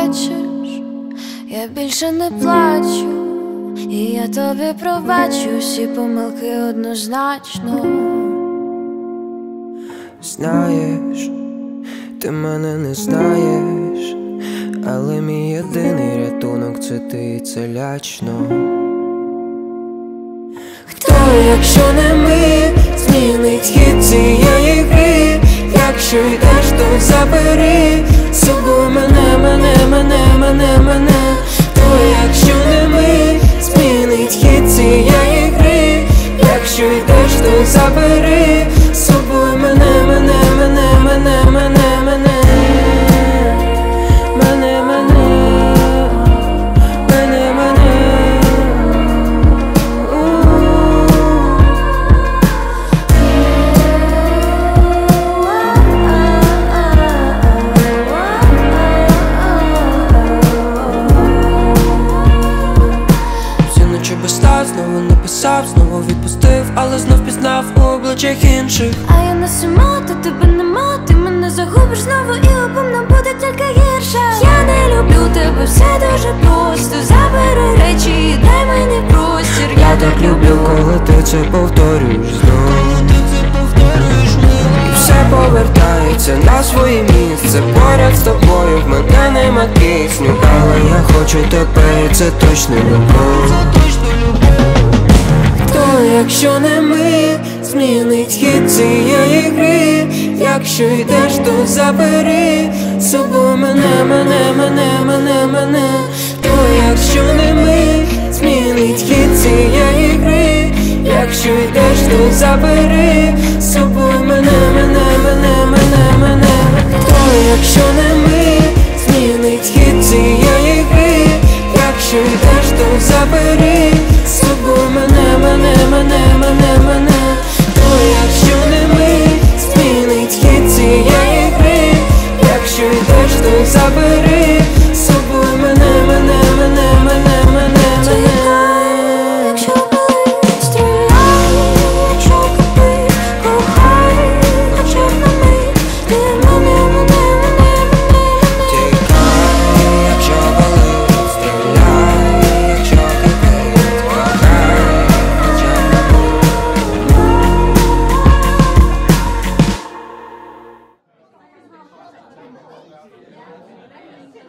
бачиш, я більше не плачу, і я тобі пробачу всі помилки однозначно. Знаєш, ти мене не знаєш, але мій єдиний рятунок це ти, і це лячно. Хто, якщо не ми, змінить хід цієї гри? Якщо йдеш, то забери з собою мене. Хто, якщо не ми, змінить хід цієї гри? Якщо йдеш, то забери з собою мене. Знову написав, знову відпустив, але знов пізнав у обличчях інших. А я не сама, то тебе нема, ти мене загубиш знову і обом нам буде тільки гірше. Я не люблю тебе, все дуже просто. Забери речі і дай мені простір. Я так люблю, коли ти це повторюєш знову. І все повертається на своє місце. Поряд з тобою в мене нема кисню, але я хочу тебе, і це точно любов. Хто, якщо не ми, змінить хід цієї гри? Якщо йдеш, то забери з собою мене. Хто, якщо не ми, змінить хід цієї гри? Якщо йдеш, то забери з собою мене. Хто, якщо не ми, змінить хід цієї гри? Якщо йдеш, то забери з собою мене.